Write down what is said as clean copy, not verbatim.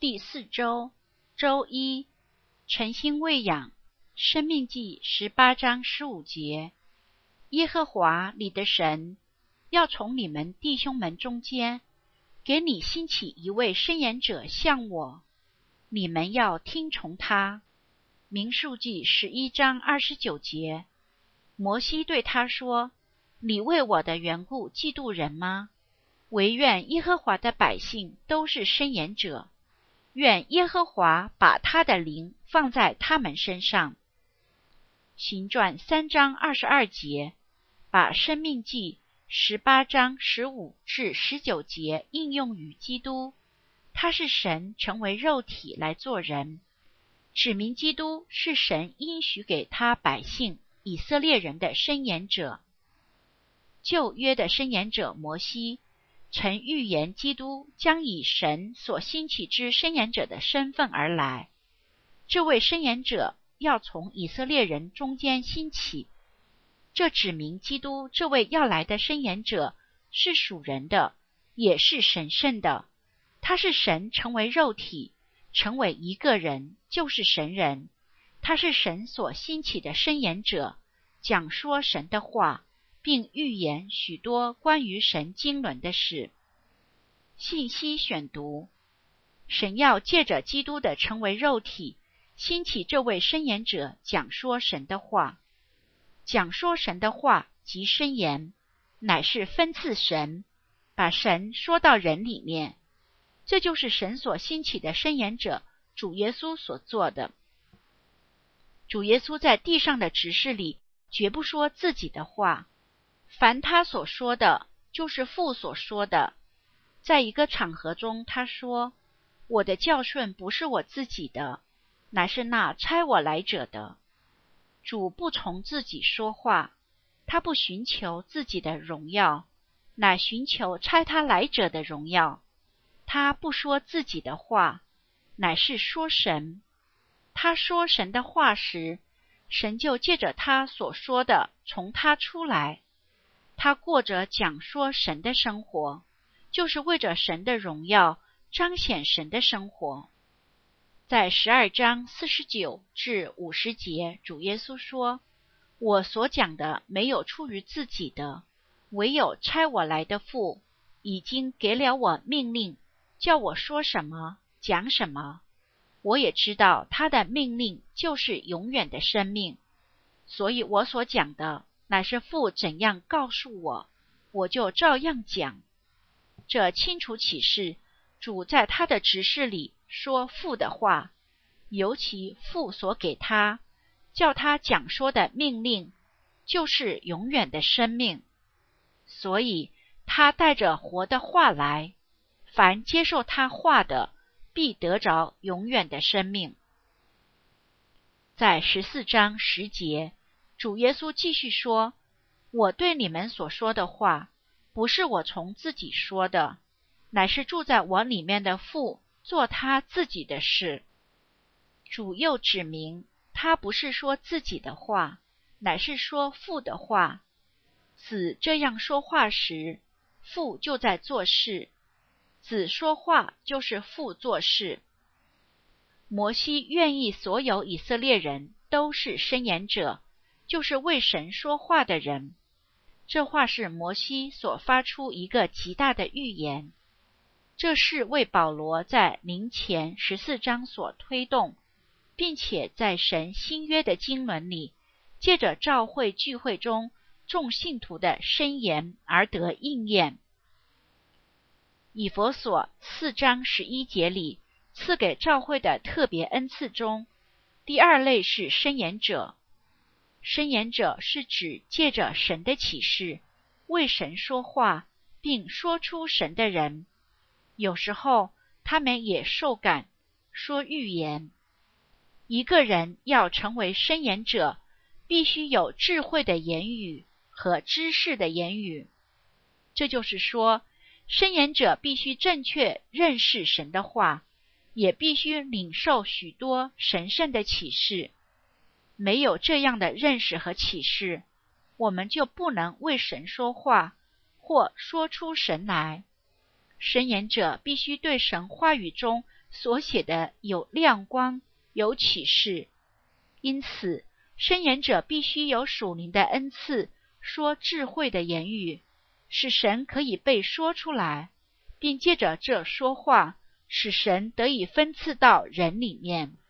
第4周，周一，诚心喂养，申命记18章15节。耶和华你的神要从你们弟兄们中间给你兴起一位申言者像我，你们要听从他。民数记11章29节。摩西对他说，你为我的缘故嫉妒人吗？惟愿耶和华的百姓都是申言者，愿耶和华把他的灵放在他们身上。行传3章22节，把申命记18章15至19节应用于基督，他是神成为肉体来做人，指明基督是神应许给他百姓以色列人的申言者。旧约的申言者摩西曾预言基督将以神所兴起之申言者的身份而来，这位申言者要从以色列人中间兴起，这指明基督这位要来的申言者是属人的，也是神圣的，他是神成为肉体，成为一个人，就是神人，他是神所兴起的申言者，讲说神的话，并预言许多关于神经纶的事。信息选读：神要借着基督的成为肉体，兴起这位申言者讲说神的话。讲说神的话及申言，乃是分赐神，把神说到人里面。这就是神所兴起的申言者主耶稣所做的。主耶稣在地上的职事里绝不说自己的话，凡他所说的就是父所说的。在一个场合中他说，我的教训不是我自己的，乃是那差我来者的。主不从自己说话，他不寻求自己的荣耀，乃寻求差他来者的荣耀。他不说自己的话，乃是说神。他说神的话时，神就借着他所说的从他出来。他过着讲说神的生活，就是为着神的荣耀，彰显神的生活。在12章49至50节，主耶稣说，我所讲的没有出于自己的，唯有差我来的父已经给了我命令，叫我说什么讲什么。我也知道他的命令就是永远的生命，所以我所讲的乃是父怎样告诉我，我就照样讲。这清楚启示主在他的职事里说父的话，尤其父所给他叫他讲说的命令就是永远的生命，所以他带着活的话来，凡接受他话的必得着永远的生命。在14章10节，主耶稣继续说，我对你们所说的话不是我从自己说的，乃是住在我里面的父做他自己的事。主又指明他不是说自己的话，乃是说父的话。子这样说话时，父就在做事，子说话就是父做事。摩西愿意所有以色列人都是申言者，就是为神说话的人。这话是摩西所发出一个极大的预言，这是为保罗在临前14章所推动，并且在神新约的经纶里，借着召会聚会中众信徒的申言而得应验。以弗所4章11节里赐给召会的特别恩赐中，第二类是申言者。申言者是指借着神的启示为神说话，并说出神的人。有时候他们也受感说预言。一个人要成为申言者，必须有智慧的言语和知识的言语。这就是说，申言者必须正确认识神的话，也必须领受许多神圣的启示。没有这样的认识和启示，我们就不能为神说话，或说出神来。申言者必须对神话语中所写的有亮光，有启示。因此，申言者必须有属灵的恩赐，说智慧的言语，使神可以被说出来，并借着这说话，使神得以分赐到人里面。